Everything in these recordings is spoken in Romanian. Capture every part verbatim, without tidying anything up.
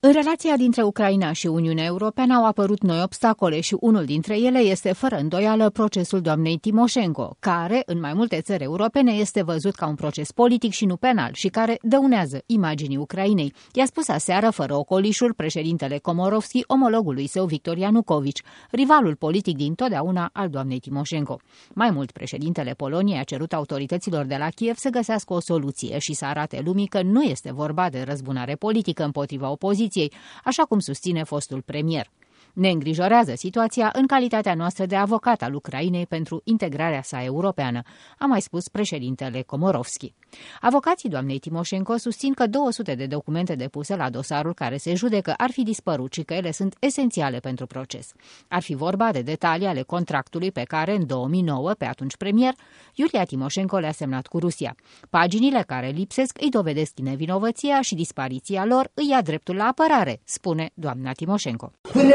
În relația dintre Ucraina și Uniunea Europeană au apărut noi obstacole și unul dintre ele este, fără îndoială, procesul doamnei Timoșenko, care, în mai multe țări europene, este văzut ca un proces politic și nu penal și care dăunează imaginii Ucrainei. I-a spus aseară, fără ocolișuri, președintele Komorovski, omologului său Victor Ianukovici, rivalul politic dintotdeauna al doamnei Timoșenko. Mai mult, președintele Poloniei a cerut autorităților de la Kiev să găsească o soluție și să arate lumii că nu este vorba de răzbunare politică împotriva opoziției, așa cum susține fostul premier. Ne îngrijorează situația în calitatea noastră de avocat al Ucrainei pentru integrarea sa europeană, a mai spus președintele Komorovski. Avocații doamnei Timoșenko susțin că două sute de documente depuse la dosarul care se judecă ar fi dispărut și că ele sunt esențiale pentru proces. Ar fi vorba de detalii ale contractului pe care, în două mii nouă, pe atunci premier, Iulia Timoșenko le-a semnat cu Rusia. Paginile care lipsesc îi dovedesc nevinovăția și dispariția lor îi ia dreptul la apărare, spune doamna Timoșenko.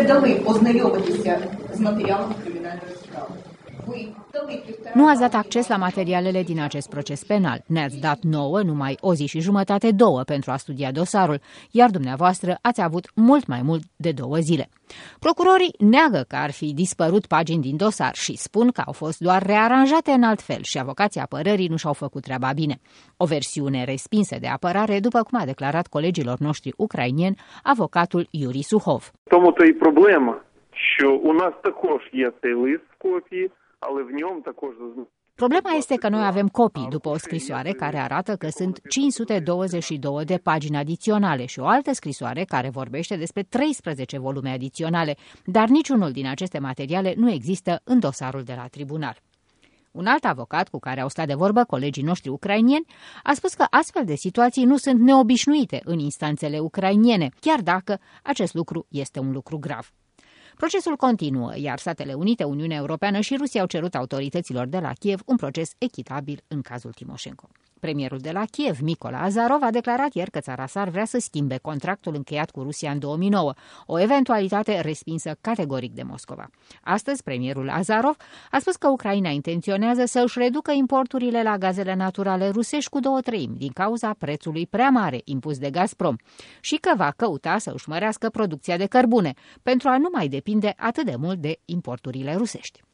Nu ați dat acces la materialele din acest proces penal. Ne-ați dat nouă numai o zi și jumătate, două, pentru a studia dosarul, iar dumneavoastră ați avut mult mai mult de două zile. Procurorii neagă că ar fi dispărut pagini din dosar și spun că au fost doar rearanjate în alt fel și avocații apărării nu și-au făcut treaba bine. O versiune respinsă de apărare, după cum a declarat colegilor noștri ucrainieni, avocatul Yuri Suhov. Тому-то і проблема, що у нас також є цей лист в копії, але в ньому також зазначено. Problema este că noi avem copii după o scrisoare care arată că sunt cinci sute douăzeci și două de pagini adiționale și o altă scrisoare care vorbește despre treisprezece volume adiționale, dar niciunul din aceste materiale nu există în dosarul de la tribunal. Un alt avocat cu care au stat de vorbă colegii noștri ucrainieni a spus că astfel de situații nu sunt neobișnuite în instanțele ucrainiene, chiar dacă acest lucru este un lucru grav. Procesul continuă, iar Statele Unite, Uniunea Europeană și Rusia au cerut autorităților de la Kiev un proces echitabil în cazul Timoșenko. Premierul de la Kiev, Mykola Azarov, a declarat ieri că țara sa ar vrea să schimbe contractul încheiat cu Rusia în două mii nouă, o eventualitate respinsă categoric de Moscova. Astăzi, premierul Azarov a spus că Ucraina intenționează să își reducă importurile la gazele naturale rusești cu două treimi din cauza prețului prea mare impus de Gazprom și că va căuta să își mărească producția de cărbune pentru a nu mai depinde atât de mult de importurile rusești.